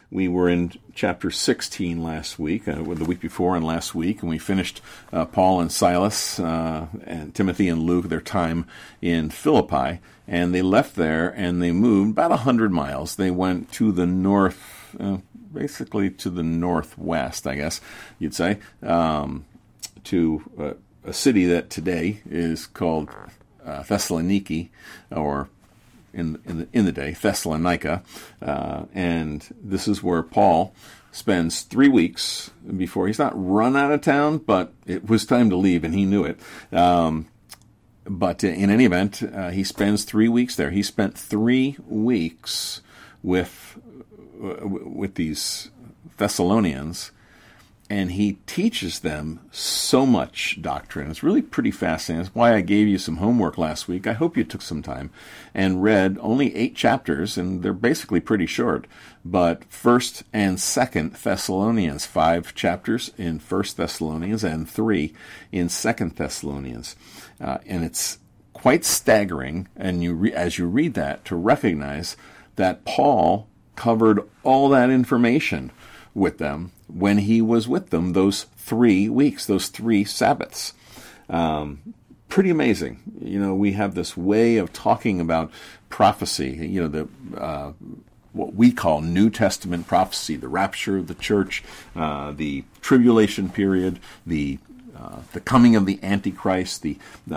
We were in chapter 16 last week, the week before and last week, and we finished Paul and Silas and Timothy and Luke, their time in Philippi, and they left there and they moved about 100 miles. They went to the north, basically to the northwest, I guess you'd say, to a city that today is called Thessaloniki, or in the day, Thessalonica, and this is where Paul spends 3 weeks before he's not run out of town, but it was time to leave, and he knew it. But in any event, he spends 3 weeks there. He spent 3 weeks with these Thessalonians, and he teaches them so much doctrine. It's really pretty fascinating. That's why I gave you some homework last week. I hope you took some time and read only 8 chapters, and they're basically pretty short. But 1st and 2nd Thessalonians, 5 chapters in 1st Thessalonians and 3 in 2nd Thessalonians. And it's quite staggering, and as you read that, to recognize that Paul covered all that information with them when he was with them those 3 weeks, those 3 Sabbaths. Pretty amazing. We have this way of talking about prophecy, what we call New Testament prophecy, the rapture of the church, the tribulation period, the coming of the Antichrist,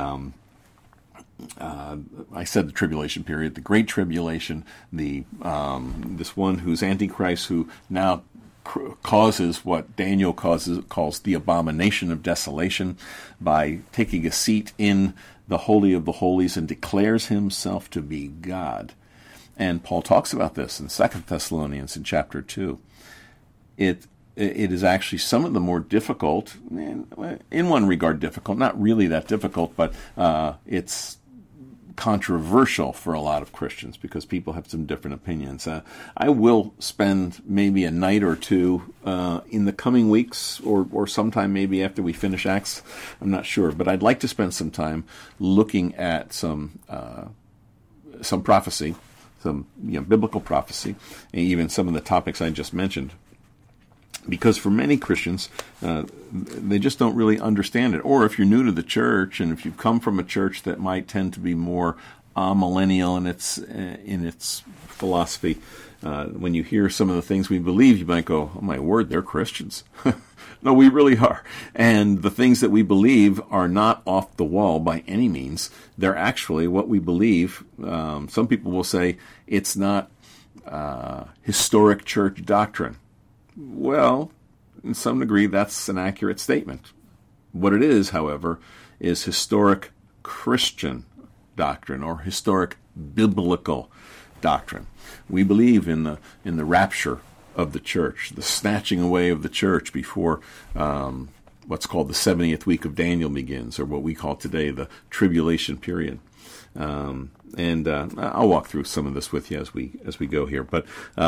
I said the tribulation period, the Great Tribulation, this one who's Antichrist, who now causes what Daniel calls the abomination of desolation by taking a seat in the Holy of the Holies and declares himself to be God. And Paul talks about this in 2 Thessalonians in chapter 2. It is actually some of the more difficult, in one regard difficult, not really that difficult, but it's controversial for a lot of Christians because people have some different opinions. I will spend maybe a night or two in the coming weeks or sometime maybe after we finish Acts. I'm not sure, but I'd like to spend some time looking at some prophecy, some biblical prophecy, and even some of the topics I just mentioned. Because for many Christians, they just don't really understand it. Or if you're new to the church, and if you've come from a church that might tend to be more millennial in its philosophy, when you hear some of the things we believe, you might go, "Oh my word, they're Christians." No, we really are. And the things that we believe are not off the wall by any means. They're actually what we believe. Some people will say it's not historic church doctrine. Well, in some degree, that's an accurate statement. What it is, however, is historic Christian doctrine or historic biblical doctrine. We believe in the rapture of the church, the snatching away of the church before what's called the 70th week of Daniel begins, or what we call today the tribulation period. And I'll walk through some of this with you as we go here, but.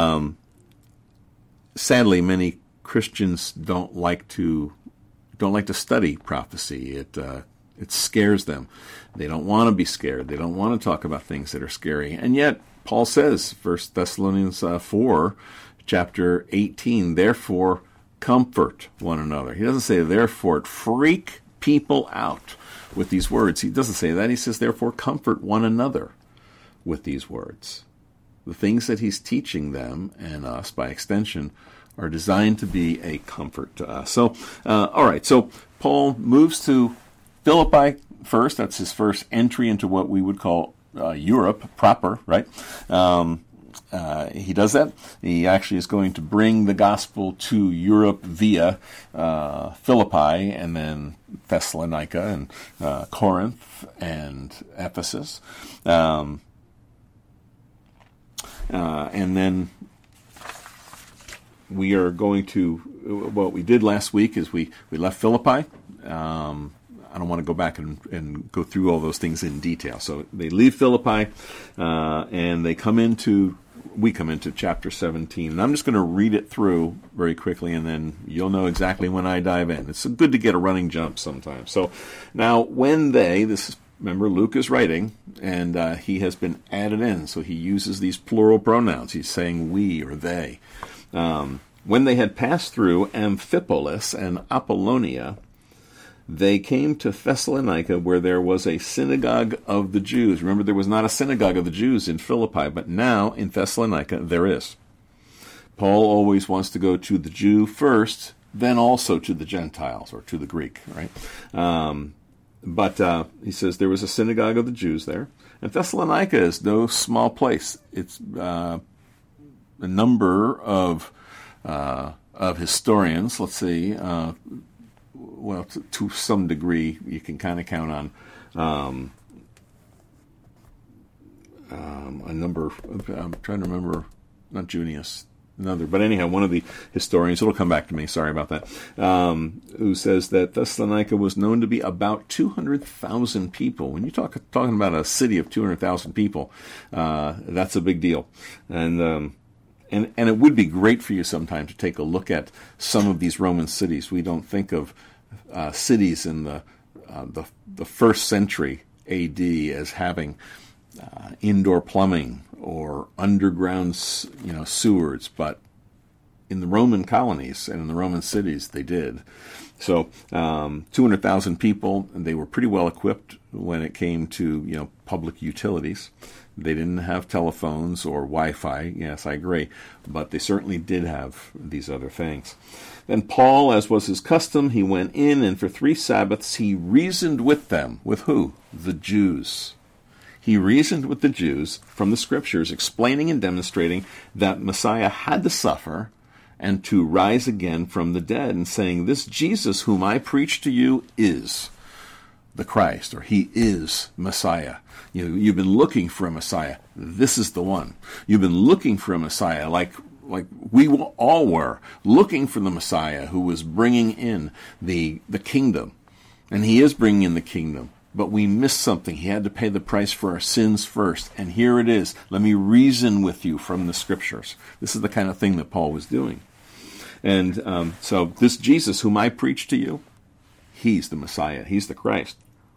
Sadly, many Christians don't like to study prophecy. It scares them. They don't want to be scared. They don't want to talk about things that are scary. And yet, Paul says, 1 Thessalonians 4, chapter 18, therefore comfort one another. He doesn't say therefore freak people out with these words. He doesn't say that. He says therefore comfort one another with these words. The things that he's teaching them, and us by extension, are designed to be a comfort to us. So, all right, so Paul moves to Philippi first. That's his first entry into what we would call Europe proper, right? He does that. He actually is going to bring the gospel to Europe via Philippi and then Thessalonica and Corinth and Ephesus. And then we are going to, what we did last week is we left Philippi. I don't want to go back and go through all those things in detail. So they leave Philippi, and we come into chapter 17. And I'm just going to read it through very quickly, and then you'll know exactly when I dive in. It's good to get a running jump sometimes. So now remember, Luke is writing, and he has been added in, so he uses these plural pronouns. He's saying we or they. When they had passed through Amphipolis and Apollonia, they came to Thessalonica, where there was a synagogue of the Jews. Remember, there was not a synagogue of the Jews in Philippi, but now in Thessalonica there is. Paul always wants to go to the Jew first, then also to the Gentiles, or to the Greek, right? But he says there was a synagogue of the Jews there. And Thessalonica is no small place. It's a number of historians, let's see, well, to some degree, you can kind of count on a number of, I'm trying to remember, not Junius, another, but anyhow, one of the historians, it'll come back to me, sorry about that, who says that Thessalonica was known to be about 200,000 people. When you're talking about a city of 200,000 people, that's a big deal. And it would be great for you sometime to take a look at some of these Roman cities. We don't think of cities in the first century A.D. as having indoor plumbing or underground, sewers, but in the Roman colonies and in the Roman cities they did. So 200,000 people, and they were pretty well equipped when it came to public utilities. They didn't have telephones or Wi-Fi, yes, I agree, but they certainly did have these other things. Then Paul, as was his custom, he went in, and for 3 Sabbaths he reasoned with them. With who? The Jews. He reasoned with the Jews from the Scriptures, explaining and demonstrating that Messiah had to suffer and to rise again from the dead, and saying, this Jesus whom I preach to you is the Christ, or he is Messiah. You've been looking for a Messiah. This is the one. You've been looking for a Messiah, like we all were, looking for the Messiah who was bringing in the kingdom. And he is bringing in the kingdom. But we missed something. He had to pay the price for our sins first. And here it is. Let me reason with you from the Scriptures. This is the kind of thing that Paul was doing. And so this Jesus whom I preach to you, he's the Messiah. He's the Christ.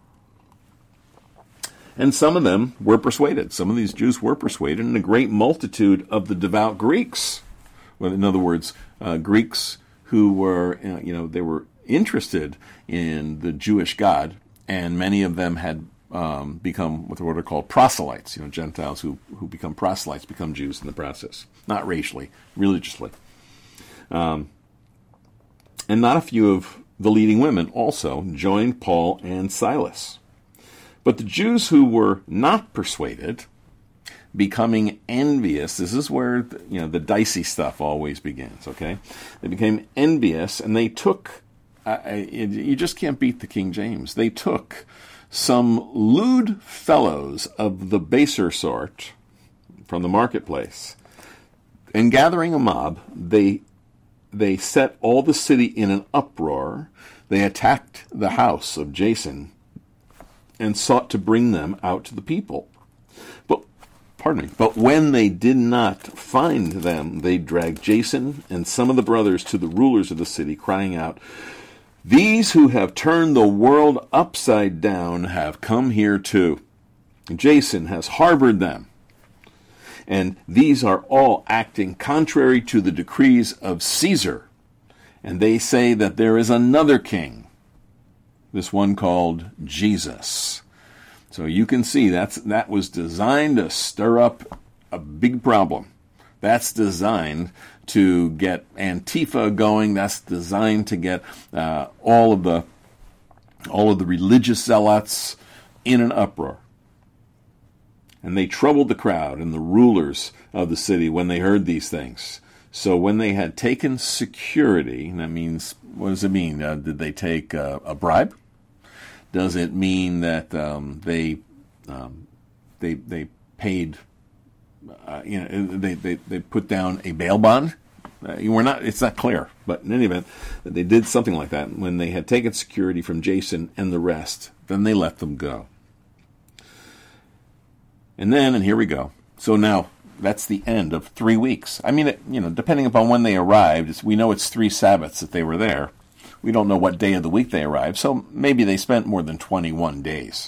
And some of them were persuaded. Some of these Jews were persuaded, and a great multitude of the devout Greeks. Well, in other words, Greeks who were, they were interested in the Jewish God, and many of them had become what are called proselytes. Gentiles who become proselytes become Jews in the process, not racially, religiously. And not a few of the leading women also joined Paul and Silas. But the Jews who were not persuaded, becoming envious, this is where the dicey stuff always begins, okay? They became envious, and they took, you just can't beat the King James, they took some lewd fellows of the baser sort from the marketplace, and gathering a mob, they set all the city in an uproar. They attacked the house of Jason and sought to bring them out to the people. But when they did not find them, they dragged Jason and some of the brothers to the rulers of the city, crying out, these who have turned the world upside down have come here too. Jason has harbored them. And these are all acting contrary to the decrees of Caesar. And they say that there is another king, this one called Jesus. So you can see that was designed to stir up a big problem. That's designed to get Antifa going. That's designed to get all of the religious zealots in an uproar. And they troubled the crowd and the rulers of the city when they heard these things. So when they had taken security, that means, what does it mean? Did they take a bribe? Does it mean that they paid? They put down a bail bond? It's not clear, but in any event, they did something like that. When they had taken security from Jason and the rest, then they let them go. And here we go. So now that's the end of 3 weeks. I mean, depending upon when they arrived, we know it's 3 Sabbaths that they were there. We don't know what day of the week they arrived, so maybe they spent more than 21 days.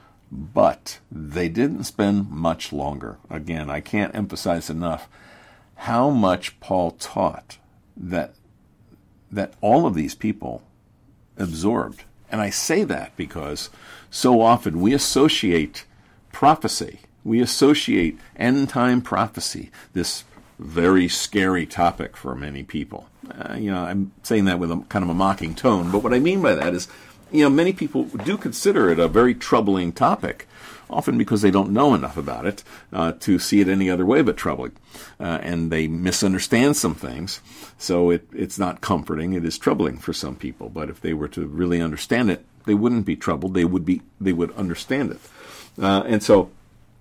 But they didn't spend much longer. Again, I can't emphasize enough how much Paul taught that all of these people absorbed. And I say that because so often we associate prophecy, we associate end-time prophecy, this very scary topic for many people. I'm saying that with a kind of a mocking tone, but what I mean by that is, many people do consider it a very troubling topic, often because they don't know enough about it to see it any other way but troubling. And they misunderstand some things, so it's not comforting. It is troubling for some people, but if they were to really understand it, they wouldn't be troubled. They would understand it. And so,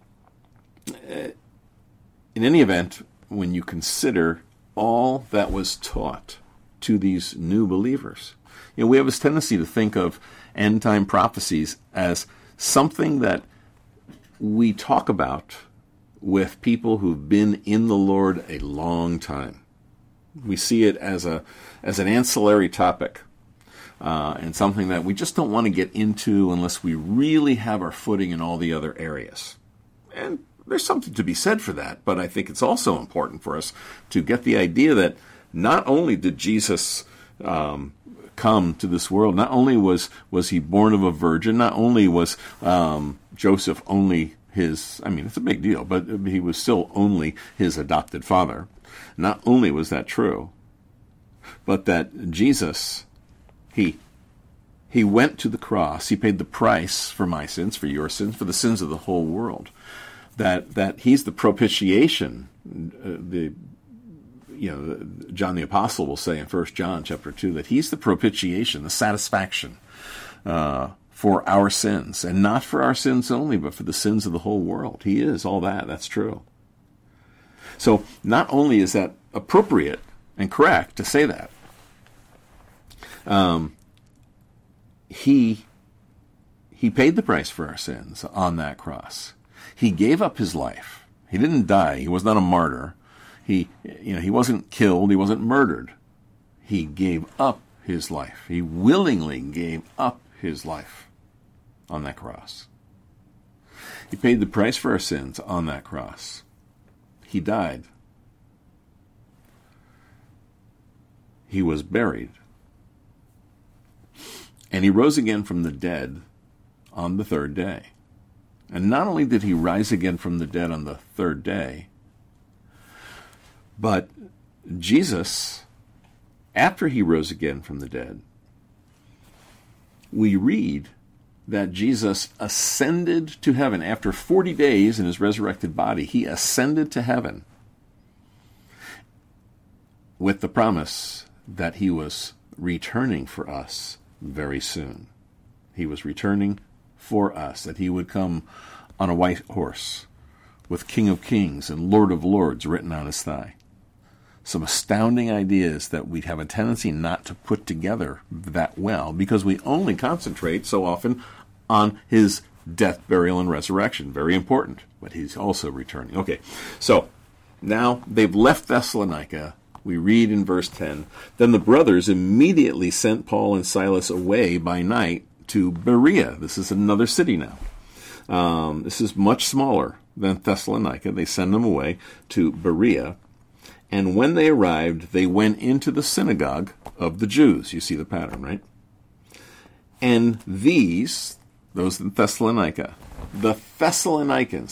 in any event, when you consider all that was taught to these new believers, we have this tendency to think of end-time prophecies as something that we talk about with people who've been in the Lord a long time. We see it as an ancillary topic, and something that we just don't want to get into unless we really have our footing in all the other areas. And there's something to be said for that, but I think it's also important for us to get the idea that not only did Jesus come to this world, not only was he born of a virgin, not only was Joseph only it's a big deal, but he was still only his adopted father. Not only was that true, but that Jesus, he went to the cross, he paid the price for my sins, for your sins, for the sins of the whole world. That he's the propitiation. John the Apostle will say in 1 John chapter 2 that he's the propitiation, the satisfaction for our sins, and not for our sins only, but for the sins of the whole world. He is all that. That's true. So not only is that appropriate and correct to say that, he paid the price for our sins on that cross. He gave up his life. He didn't die. He was not a martyr. He wasn't killed. He wasn't murdered. He gave up his life. He willingly gave up his life on that cross. He paid the price for our sins on that cross. He died. He was buried. And he rose again from the dead on the third day. And not only did he rise again from the dead on the third day, but Jesus, after he rose again from the dead, we read that Jesus ascended to heaven. After 40 days in his resurrected body, he ascended to heaven with the promise that he was returning for us very soon. He was returning for us, that he would come on a white horse with King of Kings and Lord of Lords written on his thigh. Some astounding ideas that we have a tendency not to put together that well because we only concentrate so often on his death, burial, and resurrection. Very important, but he's also returning. Okay, so now they've left Thessalonica. We read in verse 10, then the brothers immediately sent Paul and Silas away by night to Berea. This is another city now. This is much smaller than Thessalonica. They send them away to Berea. And when they arrived, they went into the synagogue of the Jews. You see the pattern, right? And those in Thessalonica, the Thessalonians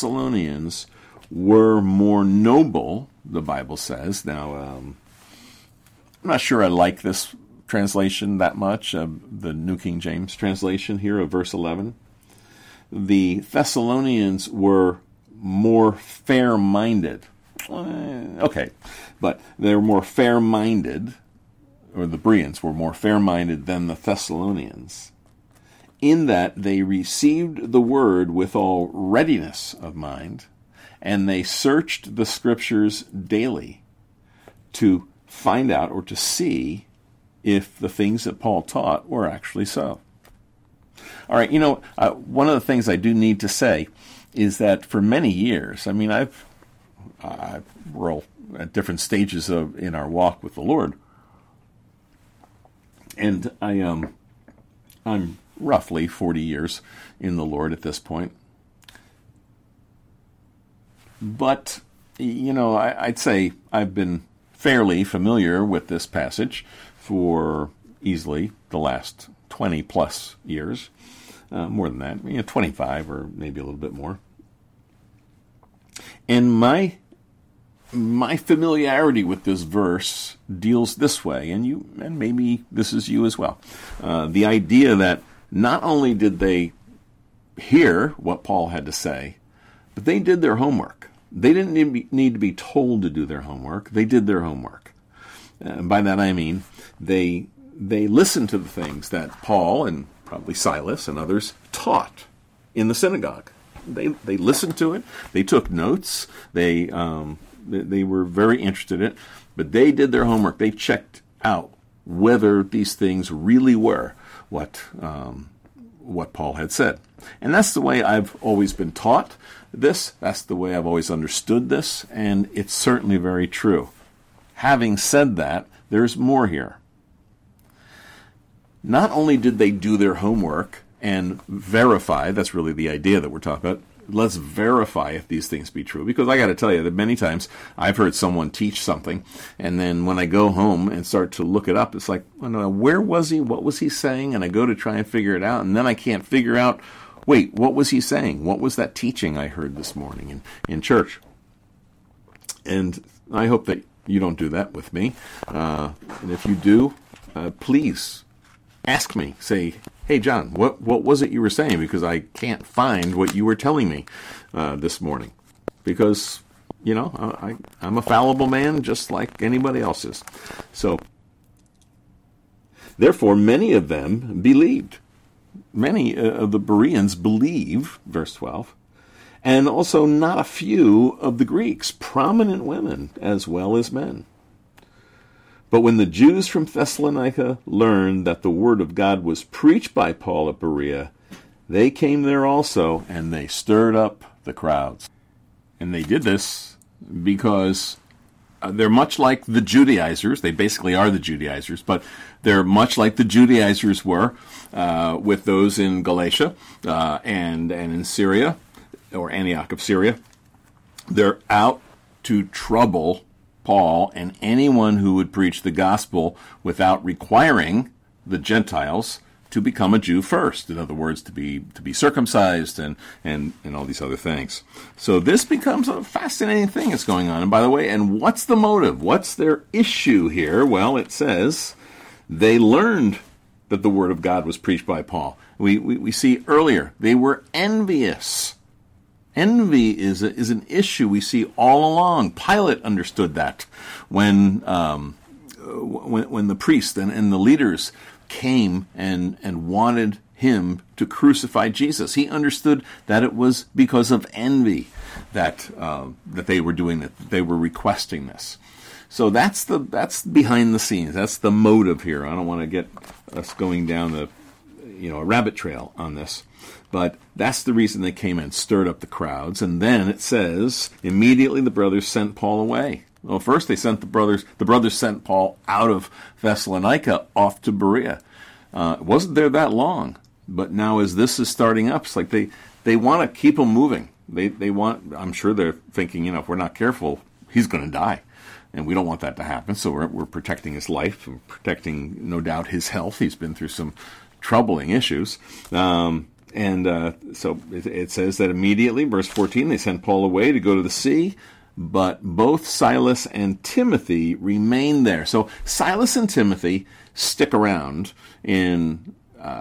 were more noble, the Bible says. Now, I'm not sure I like this translation that much, the New King James translation here of verse 11. The Thessalonians were more fair-minded. Okay, but they were more fair-minded, or the Bereans were more fair-minded than the Thessalonians, in that they received the word with all readiness of mind, and they searched the Scriptures daily to find out or to see if the things that Paul taught were actually so. All right, one of the things I do need to say is that for many years, we're all at different stages in our walk with the Lord, and I'm roughly 40 years in the Lord at this point. But I'd say I've been fairly familiar with this passage for easily the last 20 plus years, more than that, 25 or maybe a little bit more. And my familiarity with this verse deals this way, and maybe this is you as well. The idea that not only did they hear what Paul had to say, but they did their homework. They didn't need to be told to do their homework. They did their homework. By that I mean they listened to the things that Paul and probably Silas and others taught in the synagogue. They listened to it. They took notes. They were very interested in it, but they did their homework. They checked out whether these things really were what Paul had said. And that's the way I've always been taught this. That's the way I've always understood this, and it's certainly very true. Having said that, there's more here. Not only did they do their homework and verify, that's really the idea that we're talking about, let's verify if these things be true. Because I got to tell you that many times I've heard someone teach something, and then when I go home and start to look it up, it's like, oh, no, where was he? What was he saying? And I go to try and figure it out, and then I can't figure out, wait, what was he saying? What was that teaching I heard this morning in church? And I hope that you don't do that with me. And if you do, please ask me. Say, hey, John, what was it you were saying? Because I can't find what you were telling me this morning. Because, I'm a fallible man just like anybody else is. So, therefore, many of them believed. Many of the Bereans believe, verse 12, and also not a few of the Greeks, prominent women as well as men. But when the Jews from Thessalonica learned that the word of God was preached by Paul at Berea, they came there also, and they stirred up the crowds. And they did this because they're much like the Judaizers. They basically are the Judaizers, but they're much like the Judaizers were with those in Galatia and in Syria, or Antioch of Syria. They're out to trouble Paul and anyone who would preach the gospel without requiring the Gentiles to become a Jew first. In other words, to be circumcised and all these other things. So this becomes a fascinating thing that's going on. And by the way, and what's the motive? What's their issue here? Well, it says they learned that the word of God was preached by Paul. We see earlier, they were envious. Envy is an issue we see all along. Pilate understood that when the priests and the leaders came and wanted him to crucify Jesus. He understood that it was because of envy that they were doing it. That they were requesting this. So that's behind the scenes. That's the motive here. I don't want to get us going down a rabbit trail on this. But that's the reason they came and stirred up the crowds. And then it says, immediately the brothers sent Paul away. Well, first they sent the brothers sent Paul out of Thessalonica off to Berea. It wasn't there that long. But now as this is starting up, it's like they want to keep him moving. They want, I'm sure they're thinking, if we're not careful, he's going to die. And we don't want that to happen. So we're protecting his life, and protecting, no doubt, his health. He's been through some troubling issues. So it says that immediately, verse 14, they sent Paul away to go to the sea, but both Silas and Timothy remained there. So Silas and Timothy stick around in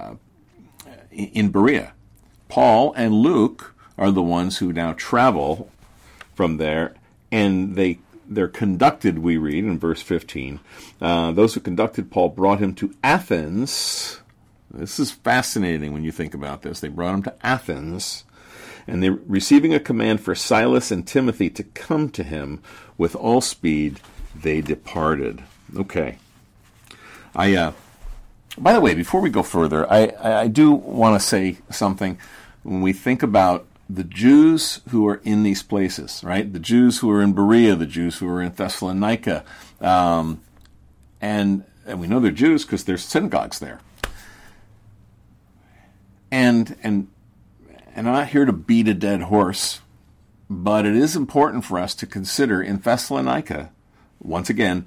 Berea. Paul and Luke are the ones who now travel from there, and they're conducted, we read in verse 15. Those who conducted Paul brought him to Athens. This is fascinating when you think about this. They brought him to Athens, and they're receiving a command for Silas and Timothy to come to him. With all speed, they departed. Okay. By the way, before we go further, I do want to say something. When we think about the Jews who are in these places, right? The Jews who are in Berea, the Jews who are in Thessalonica, and we know they're Jews because there's synagogues there. And I'm not here to beat a dead horse, But it is important for us to consider in Thessalonica, once again,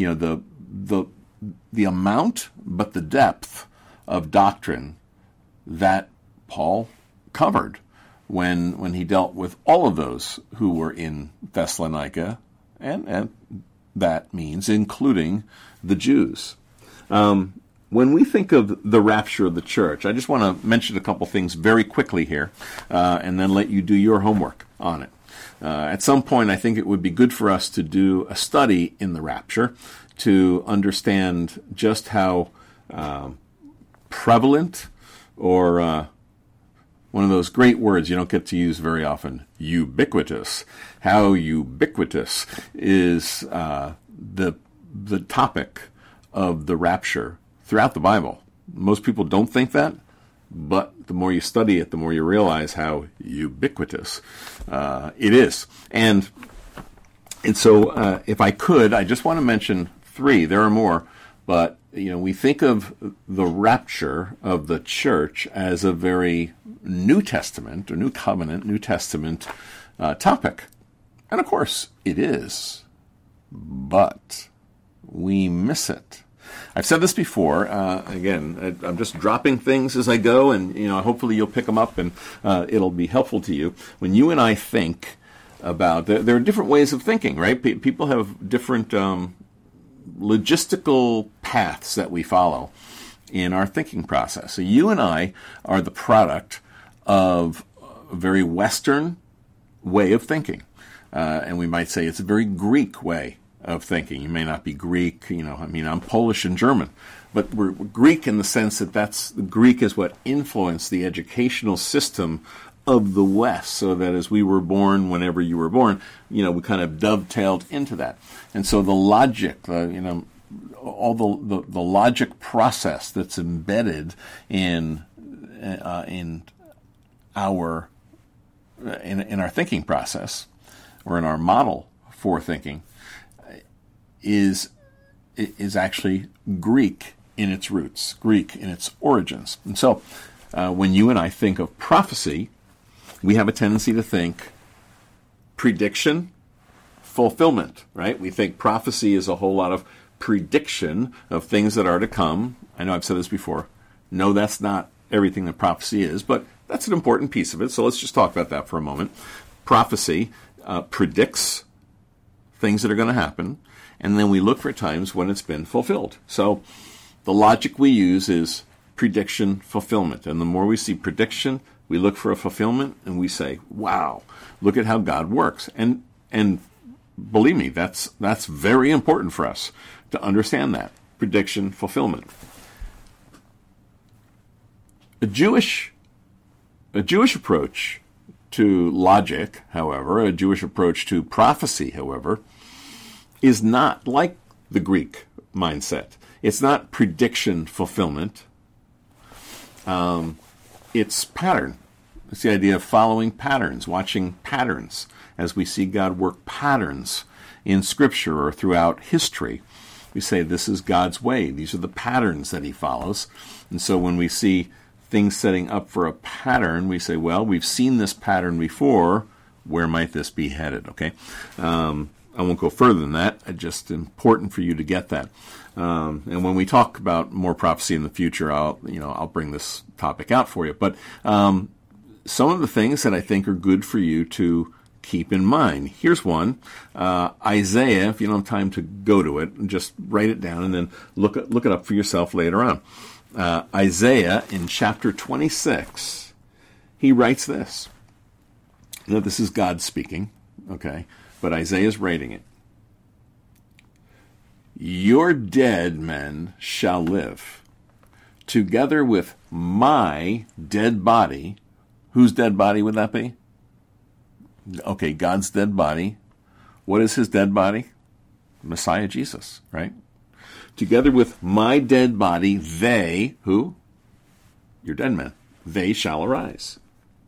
the amount, but the depth of doctrine that Paul covered when he dealt with all of those who were in Thessalonica, and that means including the Jews. When we think of the rapture of the church, I just want to mention a couple things very quickly here, and then let you do your homework on it. At some point, I think it would be good for us to do a study in the rapture to understand just how prevalent, or one of those great words you don't get to use very often, ubiquitous. How ubiquitous is the topic of the rapture throughout the Bible. Most people don't think that, but the more you study it, the more you realize how ubiquitous it is. And so if I could, I just want to mention three. There are more, but we think of the rapture of the church as a very New Testament or New Covenant, New Testament topic. And of course it is, but we miss it. I've said this before. Again, I'm just dropping things as I go, and hopefully you'll pick them up, and it'll be helpful to you. When you and I think about, there are different ways of thinking, right? People have different logistical paths that we follow in our thinking process. So you and I are the product of a very Western way of thinking, and we might say it's a very Greek way of thinking. You may not be Greek, I'm Polish and German, but we're Greek in the sense that Greek is what influenced the educational system of the West, so that as we were born, whenever you were born, we kind of dovetailed into that. And so the logic, all the logic process that's embedded in our thinking process, or in our model for thinking, is actually Greek in its roots, Greek in its origins. And so when you and I think of prophecy, we have a tendency to think prediction, fulfillment, right? We think prophecy is a whole lot of prediction of things that are to come. I know I've said this before. No, that's not everything that prophecy is, but that's an important piece of it. So let's just talk about that for a moment. Prophecy predicts things that are going to happen, and then we look for times when it's been fulfilled. So the logic we use is prediction, fulfillment. And the more we see prediction, we look for a fulfillment, and we say, wow, look at how God works. And believe me, that's very important for us to understand that. Prediction, fulfillment. A Jewish approach to logic, however, a Jewish approach to prophecy, however, is not like the Greek mindset. It's not prediction, fulfillment. It's pattern. It's the idea of following patterns, watching patterns, as we see God work patterns in Scripture or throughout history. We say this is God's way. These are the patterns that he follows. And so when we see things setting up for a pattern, we say, well, we've seen this pattern before. Where might this be headed? Okay. I won't go further than that. It's just important for you to get that. And when we talk about more prophecy in the future, I'll bring this topic out for you. But some of the things that I think are good for you to keep in mind. Here's one. Isaiah, if you don't have time to go to it, just write it down and then look it up for yourself later on. Isaiah in chapter 26, he writes this. Now, this is God speaking, okay? But Isaiah's writing it. Your dead men shall live, together with my dead body. Whose dead body would that be? Okay, God's dead body. What is his dead body? Messiah Jesus, right? Together with my dead body, they, who? Your dead men, they shall arise.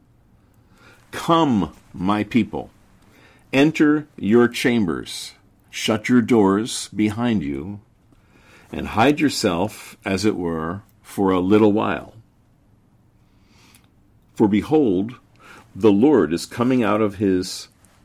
Come, my people, enter your chambers, shut your doors behind you, and hide yourself, as it were, for a little while. For behold, the Lord is coming out of his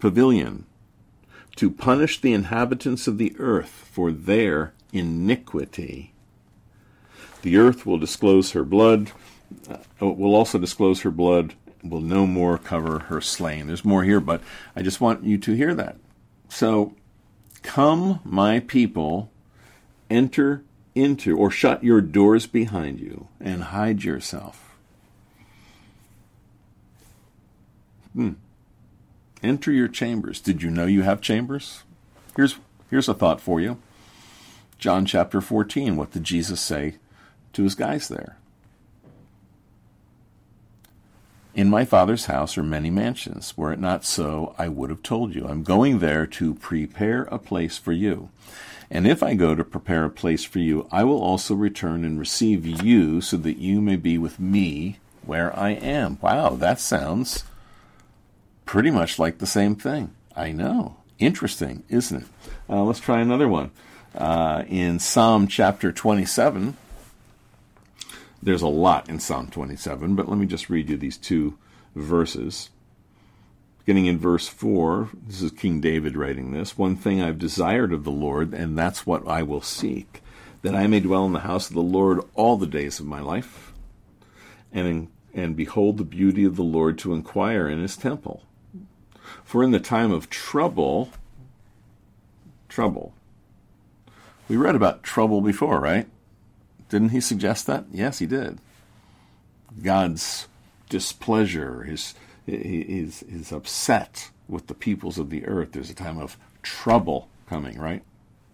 pavilion, to punish the inhabitants of the earth for their iniquity. The earth will disclose her blood, will also disclose her blood, will no more cover her slain. There's more here, but I just want you to hear that. So, come, my people, enter into, or shut your doors behind you, and hide yourself. Enter your chambers. Did you know you have chambers? Here's a thought for you. John chapter 14, what did Jesus say to his guys there? In my Father's house are many mansions. Were it not so, I would have told you. I'm going there to prepare a place for you. And if I go to prepare a place for you, I will also return and receive you so that you may be with me where I am. Wow, that sounds pretty much like the same thing. I know. Interesting, isn't it? Let's try another one. In Psalm chapter 27, there's a lot in Psalm 27, but let me just read you these two verses. Beginning in verse 4, this is King David writing this. One thing I've desired of the Lord, and that's what I will seek, that I may dwell in the house of the Lord all the days of my life, and behold the beauty of the Lord, to inquire in his temple. For in the time of trouble, we read about trouble before, right? Didn't he suggest that? Yes, he did. God's displeasure, he's upset with the peoples of the earth. There's a time of trouble coming, right?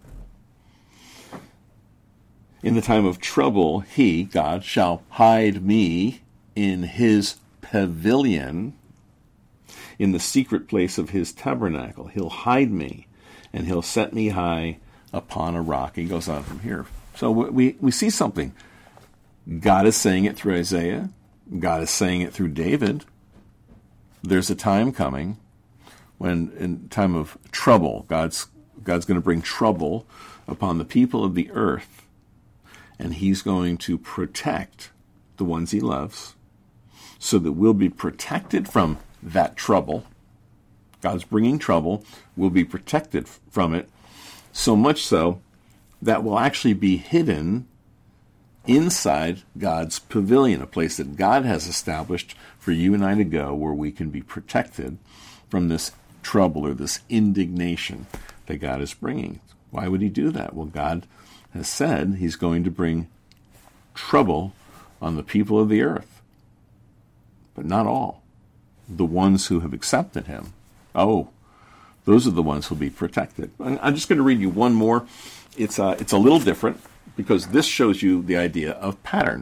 In the time of trouble, he, God, shall hide me in his pavilion, in the secret place of his tabernacle. He'll hide me, and he'll set me high upon a rock. He goes on from here. So we see something. God is saying it through Isaiah. God is saying it through David. There's a time coming when, in time of trouble, God's going to bring trouble upon the people of the earth, and he's going to protect the ones he loves so that we'll be protected from that trouble. God's bringing trouble. We'll be protected from it, so much so that will actually be hidden inside God's pavilion, a place that God has established for you and I to go, where we can be protected from this trouble or this indignation that God is bringing. Why would he do that? Well, God has said he's going to bring trouble on the people of the earth, but not all. The ones who have accepted him, those are the ones who'll be protected. I'm just going to read you one more. It's a little different because this shows you the idea of pattern.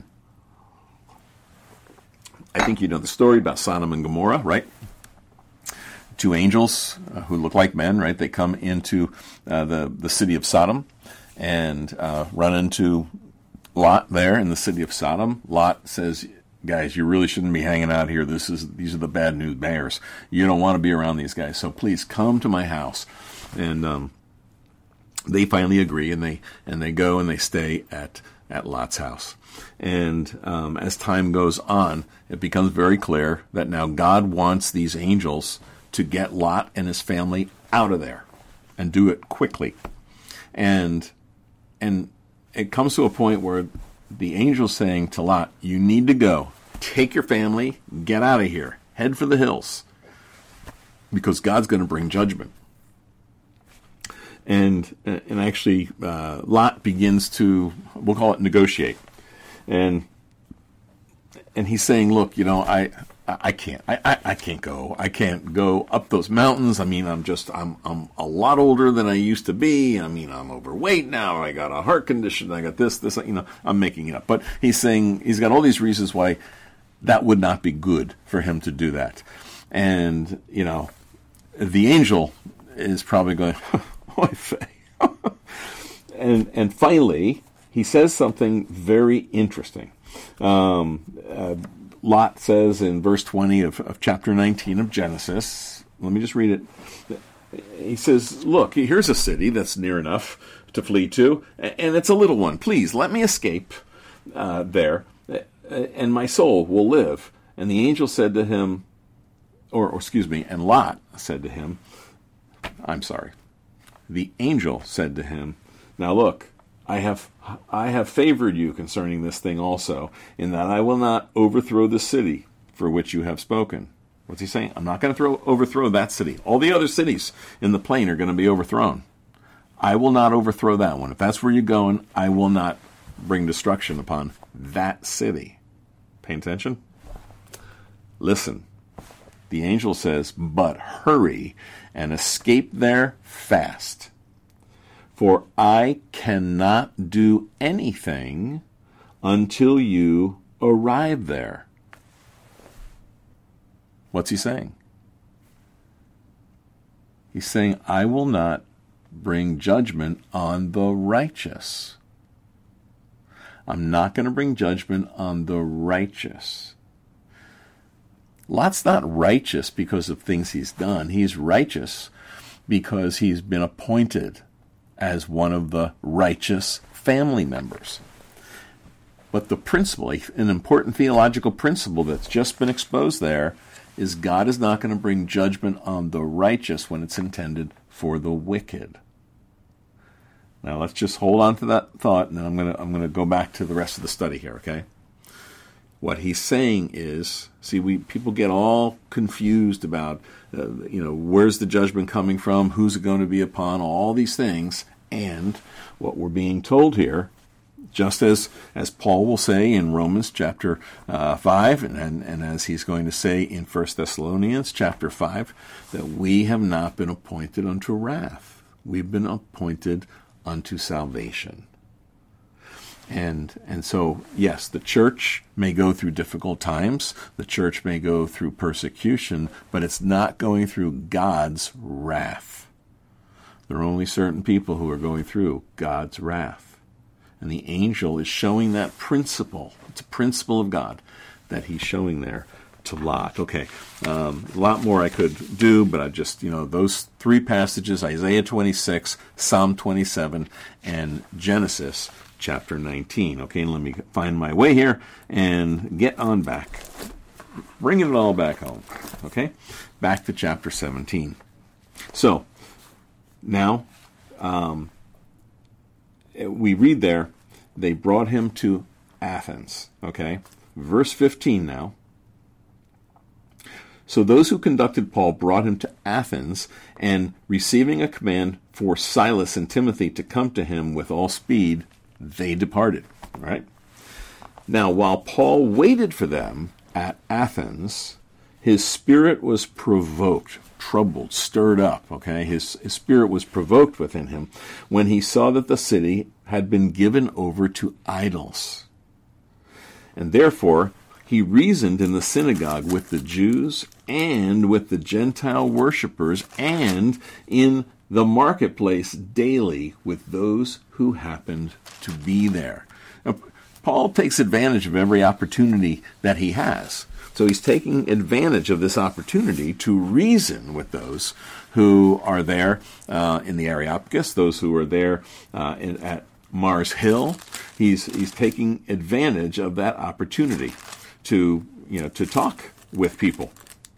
I think you know the story about Sodom and Gomorrah, right? Two angels who look like men, right? They come into the city of Sodom and run into Lot there in the city of Sodom. Lot says, guys, you really shouldn't be hanging out here. These are the bad news bears. You don't want to be around these guys. So please come to my house. And they finally agree, and they go and they stay at Lot's house. And as time goes on, it becomes very clear that now God wants these angels to get Lot and his family out of there and do it quickly. And it comes to a point where the angel's saying to Lot, you need to go. Take your family, get out of here. Head for the hills. Because God's going to bring judgment. And actually, Lot begins to, we'll call it negotiate. And he's saying, look, I can't go. I can't go up those mountains. I mean, I'm a lot older than I used to be. I mean, I'm overweight now. I got a heart condition. I got this, I'm making it up. But he's saying he's got all these reasons why that would not be good for him to do that. And, the angel is probably going, oy vey. And finally, he says something very interesting. Lot says in verse 20 of chapter 19 of Genesis, let me just read it. He says, look, here's a city that's near enough to flee to, and it's a little one. Please, let me escape there, and my soul will live. And the angel said to him, and Lot said to him, I'm sorry. The angel said to him, "Now look, I have favored you concerning this thing also, in that I will not overthrow the city for which you have spoken." What's he saying? I'm not going to overthrow that city. All the other cities in the plain are going to be overthrown. I will not overthrow that one. If that's where you're going, I will not bring destruction upon that city. Pay attention. Listen. The angel says, "But hurry and escape there fast. For I cannot do anything until you arrive there." What's he saying? He's saying, I will not bring judgment on the righteous. I'm not going to bring judgment on the righteous. Lot's not righteous because of things he's done. He's righteous because he's been appointed as one of the righteous family members. But the principle, an important theological principle that's just been exposed there, is God is not going to bring judgment on the righteous when it's intended for the wicked. Now let's just hold on to that thought, and then I'm going to go back to the rest of the study here, okay? What he's saying is, people get all confused about, where's the judgment coming from, who's it going to be upon, all these things, and what we're being told here, just as Paul will say in Romans chapter 5, and as he's going to say in 1 Thessalonians chapter 5, that we have not been appointed unto wrath. We've been appointed unto salvation. And so, yes, the church may go through difficult times, the church may go through persecution, but it's not going through God's wrath. There are only certain people who are going through God's wrath. And the angel is showing that principle. It's a principle of God that he's showing there to Lot. Okay, a lot more I could do, but I just, those three passages, Isaiah 26, Psalm 27, and Genesis chapter 19. Okay, let me find my way here and get on back. Bringing it all back home. Okay, back to chapter 17. So, now, we read there, they brought him to Athens. Okay, verse 15 now. So those who conducted Paul brought him to Athens, and receiving a command for Silas and Timothy to come to him with all speed, they departed. All right. Now, while Paul waited for them at Athens, his spirit was provoked, troubled, stirred up. Okay, his spirit was provoked within him when he saw that the city had been given over to idols. And therefore, he reasoned in the synagogue with the Jews and with the Gentile worshippers, and in the marketplace daily with those who happened to be there. Now, Paul takes advantage of every opportunity that he has. So he's taking advantage of this opportunity to reason with those who are there in the Areopagus, those who are there at Mars Hill. He's taking advantage of that opportunity to talk with people.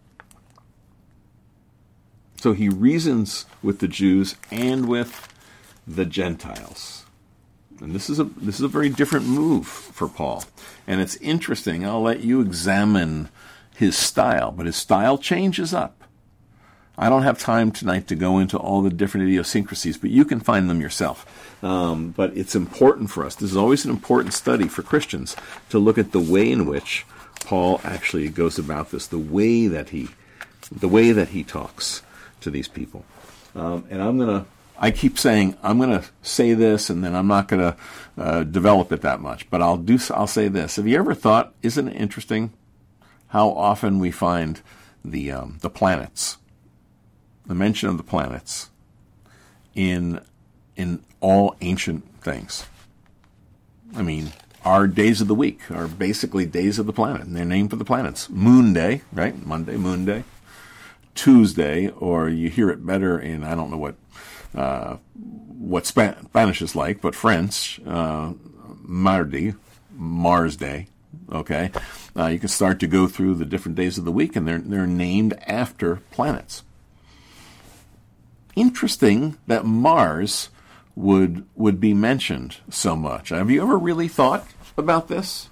So he reasons with the Jews and with the Gentiles. And this is a very different move for Paul. And it's interesting. I'll let you examine his style, but his style changes up. I don't have time tonight to go into all the different idiosyncrasies, but you can find them yourself. But it's important for us. This is always an important study for Christians to look at the way in which Paul actually goes about this, the way that he talks to these people. And I keep saying, I'm going to say this, and then I'm not going to develop it that much. But I'll say this. Have you ever thought, isn't it interesting how often we find the planets, the mention of the planets in all ancient things? I mean, our days of the week are basically days of the planet, and they're named for the planets. Moon Day, right? Monday, Moon Day. Tuesday, or you hear it better in, I don't know what Spanish is like, but French, Mardi, Mars Day. Okay, you can start to go through the different days of the week, and they're named after planets. interesting that Mars would be mentioned so much. Have you ever really thought about this?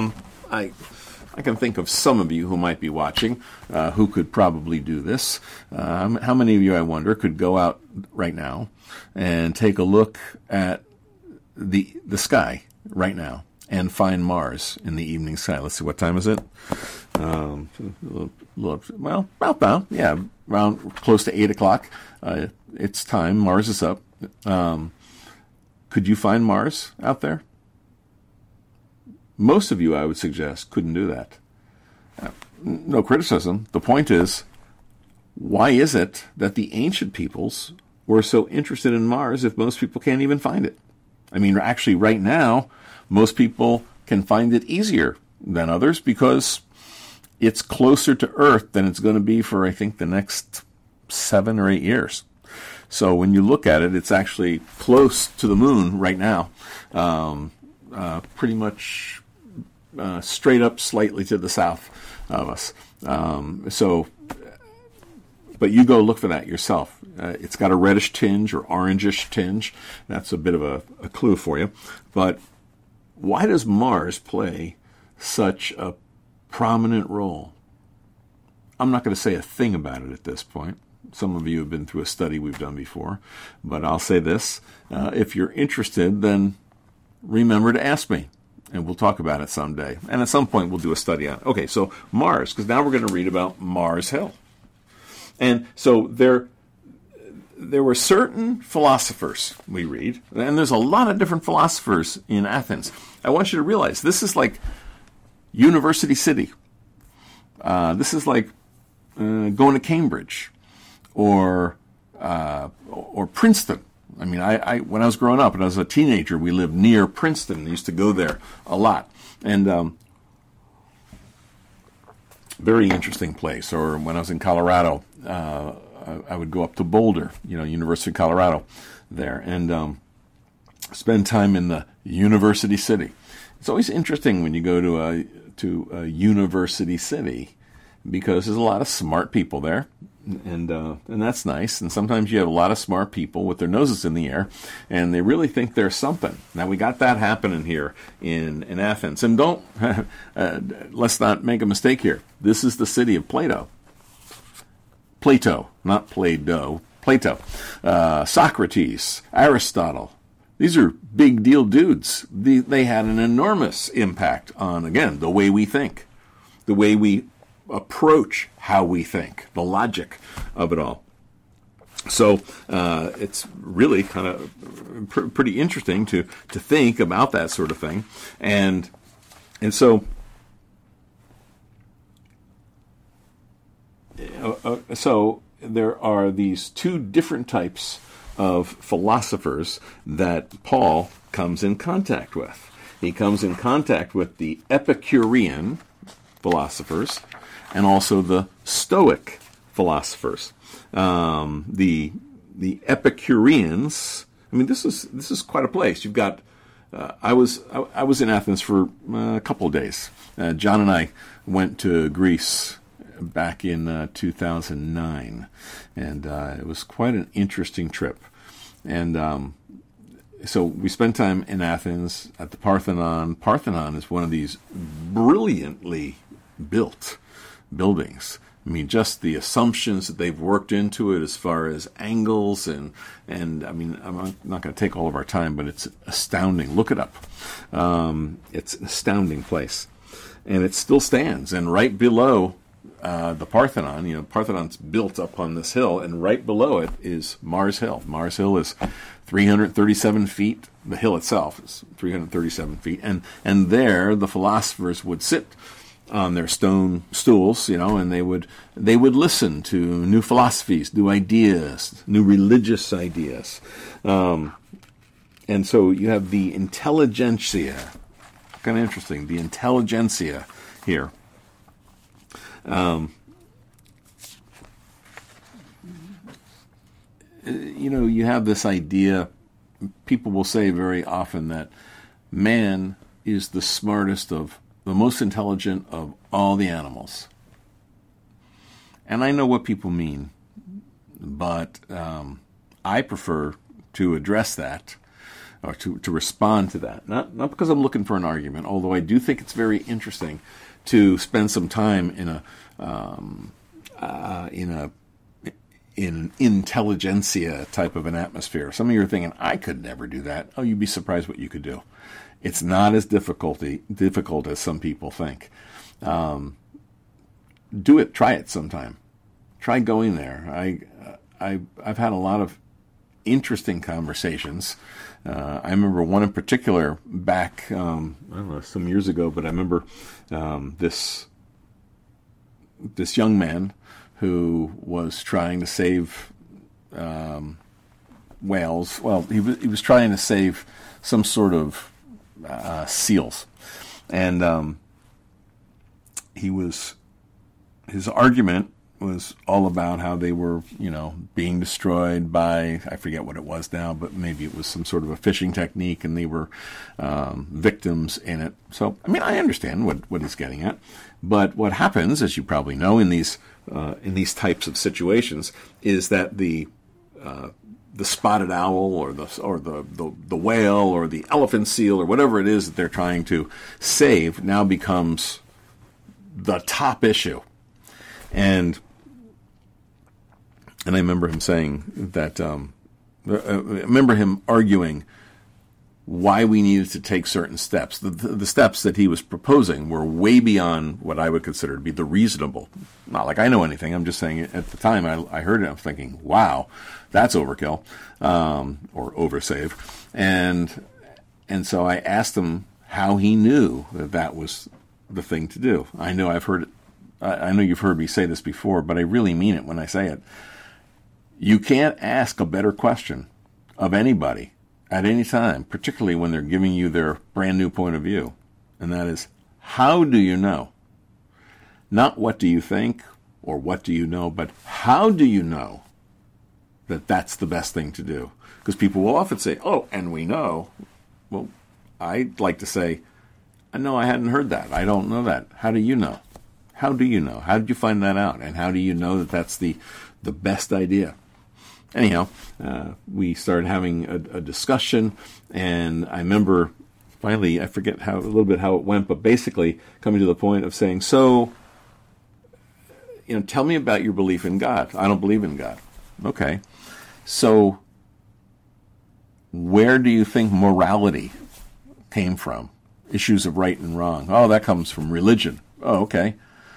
I can think of some of you who might be watching who could probably do this. How many of you, I wonder, could go out right now and take a look at the sky right now and find Mars in the evening sky? Let's see, what time is it? Well, about now, yeah, around close to 8 o'clock. It's time. Mars is up. Could you find Mars out there? Most of you, I would suggest, couldn't do that. No criticism. The point is, why is it that the ancient peoples were so interested in Mars if most people can't even find it? I mean, actually, right now, most people can find it easier than others because it's closer to Earth than it's going to be for, I think, the next 7 or 8 years. So when you look at it, it's actually close to the moon right now, pretty much straight up slightly to the south of us. But you go look for that yourself. It's got a reddish tinge or orangish tinge. That's a bit of a clue for you. But why does Mars play such a prominent role? I'm not going to say a thing about it at this point. Some of you have been through a study we've done before. But I'll say this. If you're interested, then remember to ask me, and we'll talk about it someday. And at some point, we'll do a study on it. Okay, so Mars, because now we're going to read about Mars Hill. And so there were certain philosophers, we read, and there's a lot of different philosophers in Athens. I want you to realize this is like University City. This is like going to Cambridge or Princeton. I mean, I when I was growing up and I was a teenager, we lived near Princeton. I used to go there a lot. And very interesting place. Or when I was in Colorado, I would go up to Boulder, University of Colorado there, and spend time in the University City. It's always interesting when you go to a university city because there's a lot of smart people there. And that's nice. And sometimes you have a lot of smart people with their noses in the air, and they really think they're something. Now, we got that happening here in Athens. And don't let's not make a mistake here. This is the city of Plato. Plato, not Play-Doh. Plato. Socrates, Aristotle. These are big deal dudes. They had an enormous impact on, again, the way we think, the way we approach how we think, the logic of it all. So it's really kind of pretty interesting to think about that sort of thing, and so there are these two different types of philosophers that Paul comes in contact with. He comes in contact with the Epicurean philosophers and also the Stoic philosophers. The Epicureans. I mean, this is quite a place. You've got. I was in Athens for a couple of days. John and I went to Greece back in 2009, and it was quite an interesting trip. And so we spent time in Athens at the Parthenon. Parthenon is one of these brilliantly built buildings. I mean, just the assumptions that they've worked into it as far as angles and I mean, I'm not going to take all of our time, but it's astounding. Look it up. It's an astounding place. And it still stands. And right below the Parthenon, Parthenon's built up on this hill, and right below it is Mars Hill. Mars Hill is 337 feet. The hill itself is 337 feet. And there the philosophers would sit on their stone stools, and they would listen to new philosophies, new ideas, new religious ideas. And so you have the intelligentsia. Kind of interesting, the intelligentsia here. You have this idea, people will say very often that man is the most intelligent of all the animals. And I know what people mean. but I prefer to address that, or to respond to that. Not because I'm looking for an argument, although I do think it's very interesting to spend some time in an intelligentsia type of an atmosphere. Some of you are thinking, I could never do that. Oh, you'd be surprised what you could do. It's not as difficult as some people think. Do it. Try it sometime. Try going there. I've had a lot of interesting conversations. I remember one in particular back, I don't know, some years ago, but I remember this young man who was trying to save whales. Well, he was trying to save some sort of seals, and his argument was all about how they were, being destroyed by, I forget what it was now, but maybe it was some sort of a fishing technique, and they were victims in it. So, I understand what he's getting at, but what happens, as you probably know, in these types of situations, is that the spotted owl or the whale or the elephant seal or whatever it is that they're trying to save now becomes the top issue. And I remember him saying that, I remember him arguing why we needed to take certain steps. The steps that he was proposing were way beyond what I would consider to be the reasonable. Not like I know anything. I'm just saying at the time I heard it, I'm thinking, wow, that's overkill, or oversave. And so I asked him how he knew that was the thing to do. I know you've heard me say this before, but I really mean it when I say it. You can't ask a better question of anybody at any time, particularly when they're giving you their brand new point of view. And that is, how do you know? Not what do you think or what do you know, but how do you know that that's the best thing to do? Because people will often say, oh, and we know. Well, I'd like to say, no, I hadn't heard that. I don't know that. How do you know? How do you know? How did you find that out? And how do you know that that's the best idea? Anyhow, we started having a discussion, and I remember finally, I forget a little bit how it went, but basically coming to the point of saying, so, tell me about your belief in God. I don't believe in God. Okay. So, where do you think morality came from? Issues of right and wrong. Oh, that comes from religion. Oh, okay.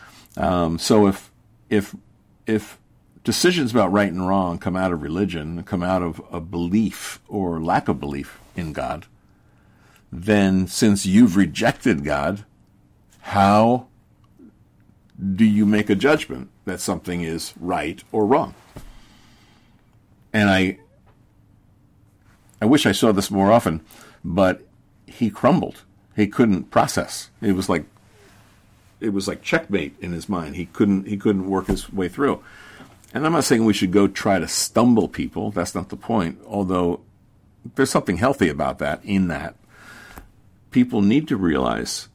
So if decisions about right and wrong come out of religion, come out of a belief or lack of belief in God, then since you've rejected God, how do you make a judgment that something is right or wrong? And I wish I saw this more often, but he crumbled. He couldn't process. It was like checkmate in his mind. He couldn't work his way through. And I'm not saying we should go try to stumble people. That's not the point. Although there's something healthy about that, in that people need to realize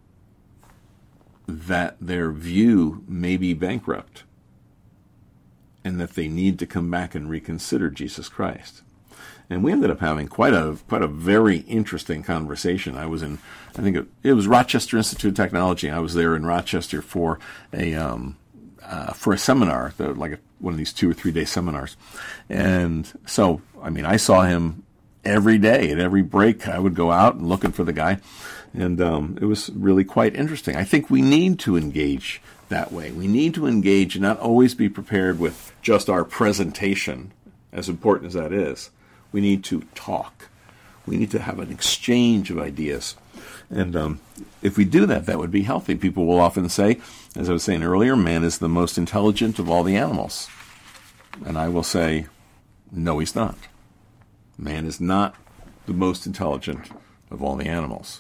that their view may be bankrupt and that they need to come back and reconsider Jesus Christ. And we ended up having quite a very interesting conversation. I was in, I think it was Rochester Institute of Technology. I was there in Rochester for a seminar, one of these 2 or 3 day seminars. And so, I saw him every day. At every break, I would go out and looking for the guy. And it was really quite interesting. I think we need to engage that way. We need to engage and not always be prepared with just our presentation, as important as that is. We need to talk. We need to have an exchange of ideas. And if we do that, that would be healthy. People will often say, as I was saying earlier, man is the most intelligent of all the animals. And I will say, no, he's not. Man is not the most intelligent of all the animals.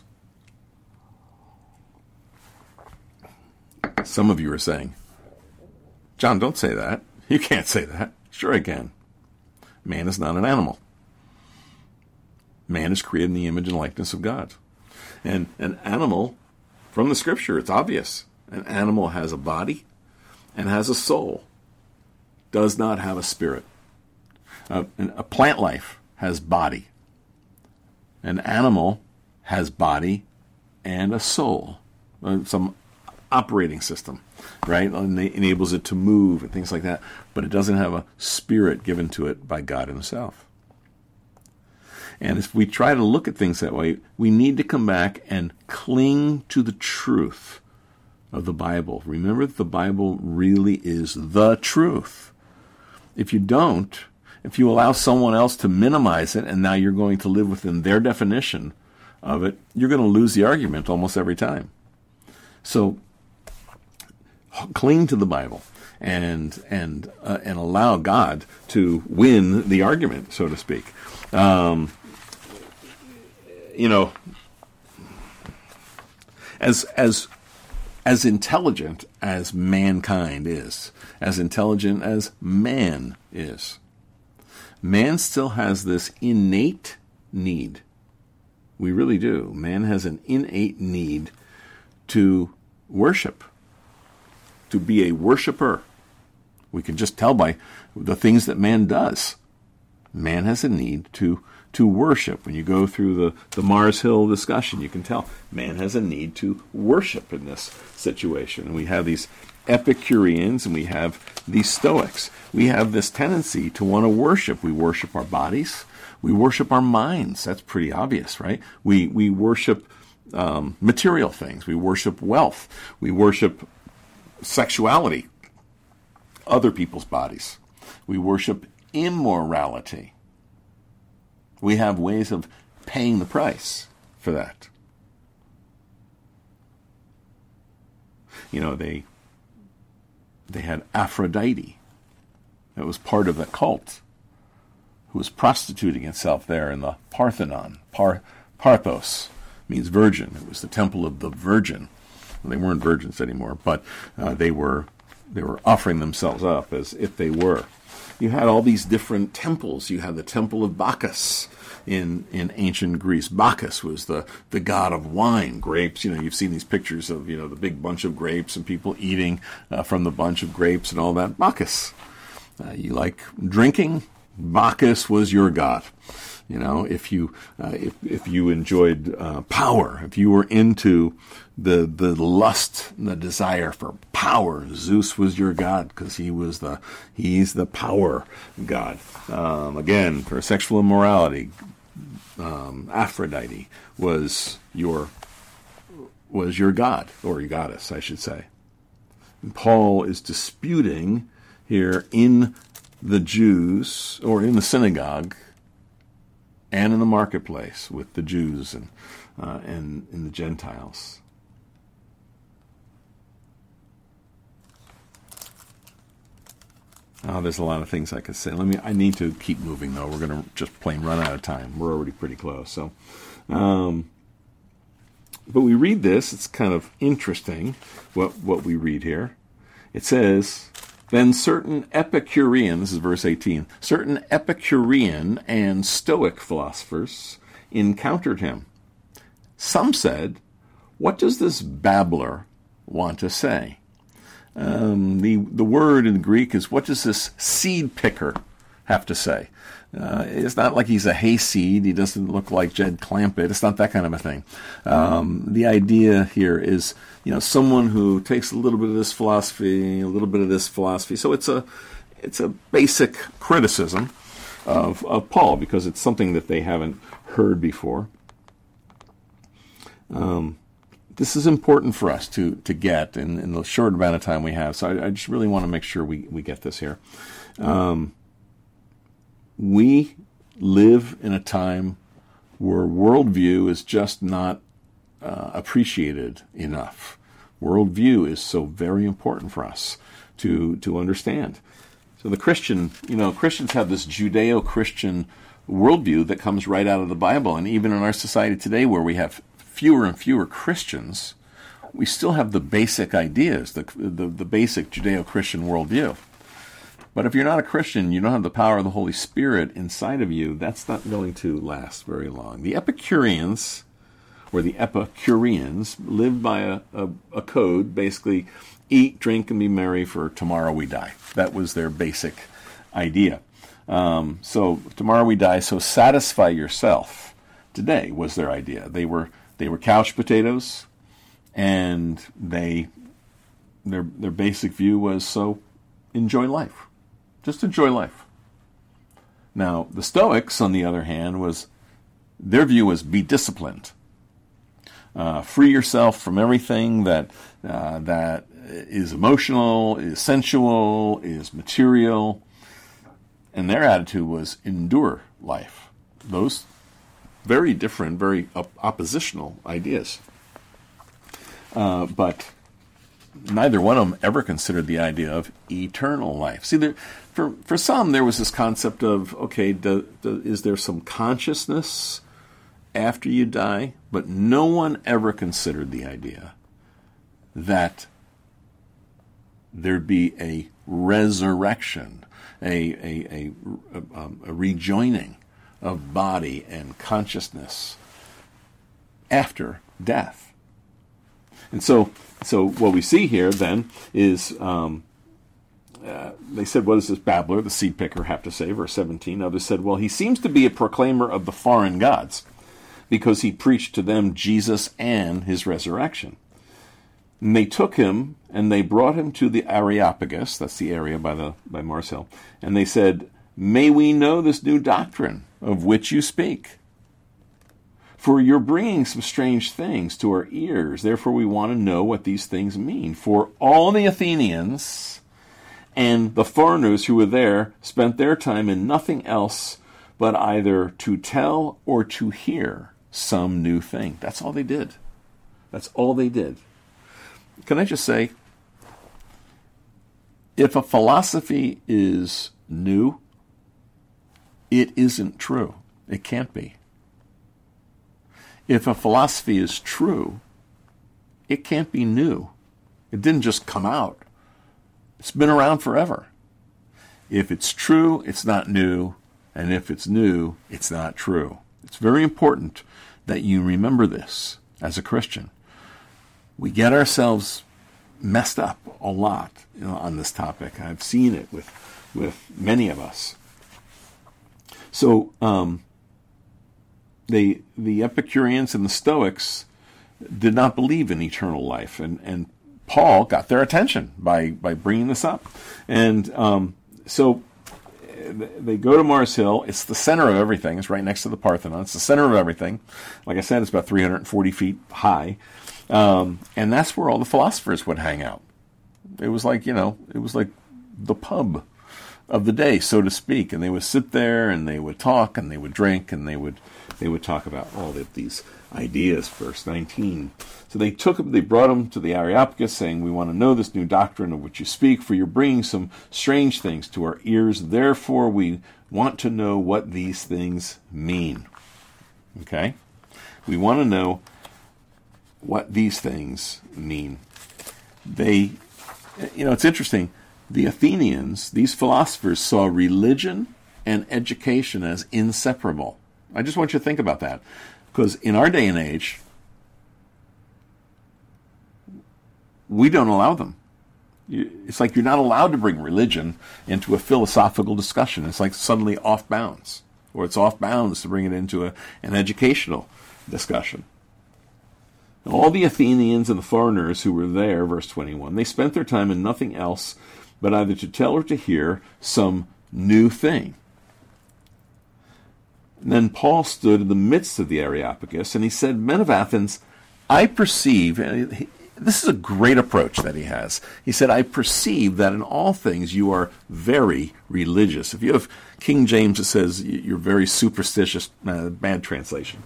Some of you are saying, John, don't say that. You can't say that. Sure I can. Man is not an animal. Man is created in the image and likeness of God. And an animal, from the Scripture, it's obvious. An animal has a body and has a soul. does not have a spirit. A plant life has body. An animal has body and a soul, some operating system, right? And it enables it to move and things like that. But it doesn't have a spirit given to it by God himself. And if we try to look at things that way, we need to come back and cling to the truth of the Bible. Remember that the Bible really is the truth. If you don't, if you allow someone else to minimize it, and now you're going to live within their definition of it, you're going to lose the argument almost every time. So cling to the Bible and allow God to win the argument, so to speak. As intelligent as mankind is, as intelligent as man is, man still has this innate need. We really do. Man has an innate need to worship, to be a worshiper. We can just tell by the things that man does. Man has a need to worship. When you go through the Mars Hill discussion, you can tell man has a need to worship in this situation. And we have these Epicureans and we have these Stoics. We have this tendency to want to worship. We worship our bodies. We worship our minds. That's pretty obvious, right? We worship material things. We worship wealth. We worship sexuality, other people's bodies. We worship immorality. We have ways of paying the price for that. They had Aphrodite. That was part of the cult, who was prostituting itself there in the Parthenon. Parthos means virgin. It was the temple of the virgin. Well, they weren't virgins anymore, but they were offering themselves up as if they were. You had all these different temples. You had the temple of Bacchus in ancient Greece. Bacchus was the god of wine, grapes. You've seen these pictures of, the big bunch of grapes and people eating from the bunch of grapes and all that. Bacchus. You like drinking? Bacchus was your god. If you enjoyed power, if you were into the lust, the desire for power, Zeus was your god because he's the power god. Again, for sexual immorality, Aphrodite was your god, or your goddess, I should say. And Paul is disputing here in the Jews, or in the synagogue, and in the marketplace with the Jews and in the Gentiles. There's a lot of things I could say. I need to keep moving, though. We're going to just plain run out of time. We're already pretty close. So, but we read this. It's kind of interesting what we read here. It says, then certain Epicurean, this is verse 18, certain Epicurean and Stoic philosophers encountered him. Some said, what does this babbler want to say? The word in Greek is, what does this seed picker have to say? It's not like he's a hayseed. He doesn't look like Jed Clampett. It's not that kind of a thing. The idea here is, someone who takes a little bit of this philosophy, a little bit of this philosophy. So it's a basic criticism of Paul because it's something that they haven't heard before. This is important for us to get in the short amount of time we have. So I just really want to make sure we get this here. We live in a time where worldview is just not appreciated enough. Worldview is so very important for us to understand. So the Christians have this Judeo-Christian worldview that comes right out of the Bible. And even in our society today where we have fewer and fewer Christians, we still have the basic ideas, the basic Judeo-Christian worldview. But if you're not a Christian, you don't have the power of the Holy Spirit inside of you, that's not going to last very long. The Epicureans, or the Epicureans, lived by a code, basically eat, drink, and be merry, for tomorrow we die. That was their basic idea. So tomorrow we die, so satisfy yourself today was their idea. They were couch potatoes, and their basic view was, so enjoy life. Just enjoy life. Now, the Stoics, on the other hand, their view was be disciplined. Free yourself from everything that is emotional, is sensual, is material. And their attitude was endure life. Those very different, very oppositional ideas. But neither one of them ever considered the idea of eternal life. See, for some, there was this concept of, okay, is there some consciousness after you die? But no one ever considered the idea that there'd be a resurrection, a rejoining of body and consciousness after death. And so what we see here then is they said, what does this babbler, the seed picker, have to say? Verse 17. Others said, well, he seems to be a proclaimer of the foreign gods, because he preached to them Jesus and his resurrection. And they took him, and they brought him to the Areopagus, that's the area by Mars Hill, and they said, may we know this new doctrine of which you speak? For you're bringing some strange things to our ears, therefore we want to know what these things mean. For all the Athenians and the foreigners who were there spent their time in nothing else but either to tell or to hear some new thing. That's all they did. That's all they did. Can I just say, if a philosophy is new, it isn't true. It can't be. If a philosophy is true, it can't be new. It didn't just come out. It's been around forever. If it's true, it's not new. And if it's new, it's not true. It's very important that you remember this as a Christian. We get ourselves messed up a lot, on this topic. I've seen it with many of us. So the Epicureans and the Stoics did not believe in eternal life, and Paul got their attention by bringing this up. And so they go to Mars Hill. It's the center of everything. It's right next to the Parthenon. It's the center of everything. Like I said, it's about 340 feet high. And that's where all the philosophers would hang out. It was like, the pub of the day, so to speak. And they would sit there and they would talk and they would drink and they would talk about all of these ideas. Verse 19. So they brought him to the Areopagus, saying, we want to know this new doctrine of which you speak, for you're bringing some strange things to our ears. Therefore, we want to know what these things mean. Okay? We want to know what these things mean. It's interesting. The Athenians, these philosophers, saw religion and education as inseparable. I just want you to think about that. Because in our day and age, we don't allow them. It's like you're not allowed to bring religion into a philosophical discussion. It's like suddenly off bounds. Or it's off bounds to bring it into an educational discussion. All the Athenians and the foreigners who were there, verse 21, they spent their time in nothing else but either to tell or to hear some new thing. And then Paul stood in the midst of the Areopagus, and he said, men of Athens, I perceive, and this is a great approach that he has. He said, I perceive that in all things you are very religious. If you have King James, it says you're very superstitious, bad translation.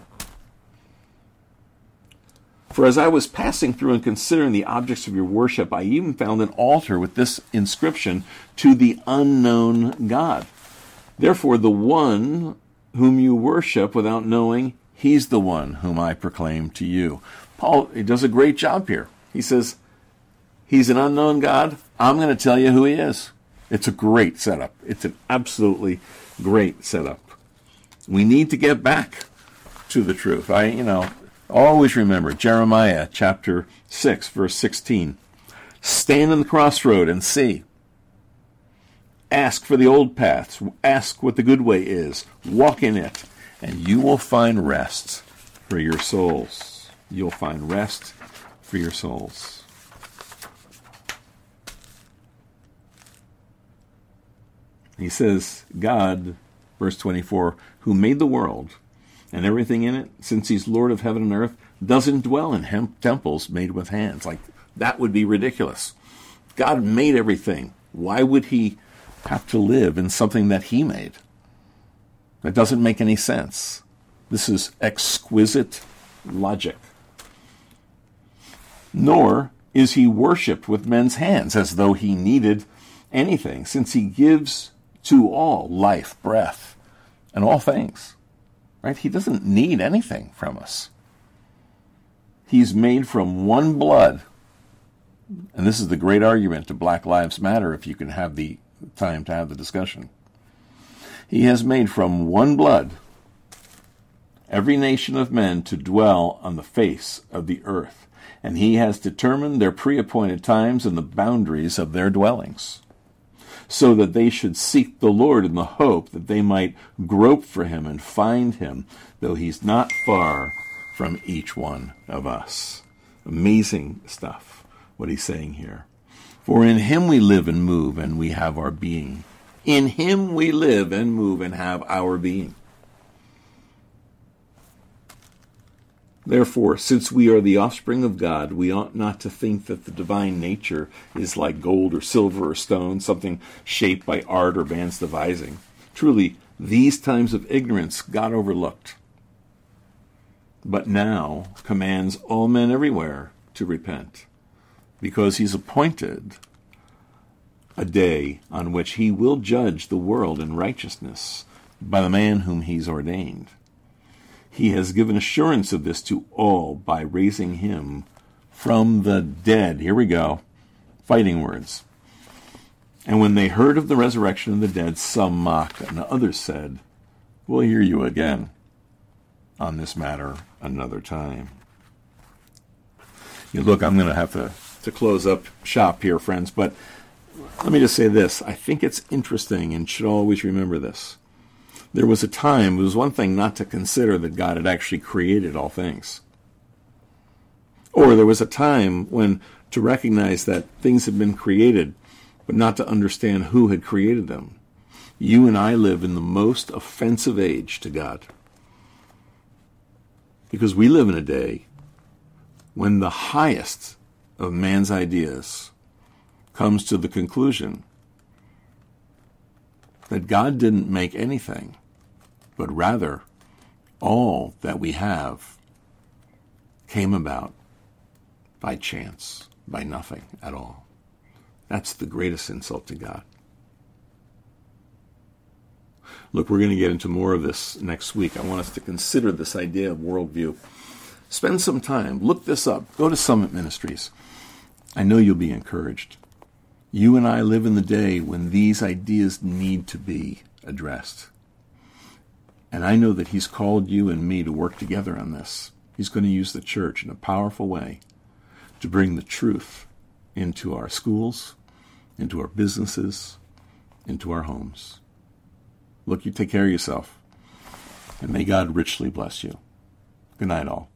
For as I was passing through and considering the objects of your worship, I even found an altar with this inscription, to the unknown God. Therefore, the one whom you worship without knowing, he's the one whom I proclaim to you. Paul, he does a great job here. He says, he's an unknown God. I'm going to tell you who he is. It's a great setup. It's an absolutely great setup. We need to get back to the truth. Always remember Jeremiah chapter 6, verse 16. Stand in the crossroad and see. Ask for the old paths. Ask what the good way is. Walk in it, and you will find rest for your souls. You'll find rest for your souls. He says, God, verse 24, who made the world and everything in it, since he's Lord of heaven and earth, doesn't dwell in temples made with hands. Like, that would be ridiculous. God made everything. Why would he have to live in something that he made? That doesn't make any sense. This is exquisite logic. Nor is he worshipped with men's hands as though he needed anything, since he gives to all life, breath, and all things. Right? He doesn't need anything from us. He's made from one blood. And this is the great argument to Black Lives Matter, if you can have the time to have the discussion. He has made from one blood every nation of men to dwell on the face of the earth, and he has determined their pre-appointed times and the boundaries of their dwellings, so that they should seek the Lord in the hope that they might grope for him and find him, though he's not far from each one of us. Amazing stuff, what he's saying here. For in him we live and move, and we have our being. In him we live and move and have our being. Therefore, since we are the offspring of God, we ought not to think that the divine nature is like gold or silver or stone, something shaped by art or man's devising. Truly, these times of ignorance God overlooked, but now commands all men everywhere to repent, because he's appointed a day on which he will judge the world in righteousness by the man whom he's ordained. He has given assurance of this to all by raising him from the dead. Here we go. Fighting words. And when they heard of the resurrection of the dead, some mocked, and others said, we'll hear you again on this matter another time. Look, I'm going to have to close up shop here, friends, but let me just say this. I think it's interesting and should always remember this. There was a time, it was one thing not to consider that God had actually created all things. Or there was a time when to recognize that things had been created, but not to understand who had created them. You and I live in the most offensive age to God. Because we live in a day when the highest of man's ideas comes to the conclusion that God didn't make anything, but rather all that we have came about by chance, by nothing at all. That's the greatest insult to God. Look, we're going to get into more of this next week. I want us to consider this idea of worldview. Spend some time. Look this up. Go to Summit Ministries. I know you'll be encouraged. You and I live in the day when these ideas need to be addressed. And I know that he's called you and me to work together on this. He's going to use the church in a powerful way to bring the truth into our schools, into our businesses, into our homes. Look, you take care of yourself, and may God richly bless you. Good night, all.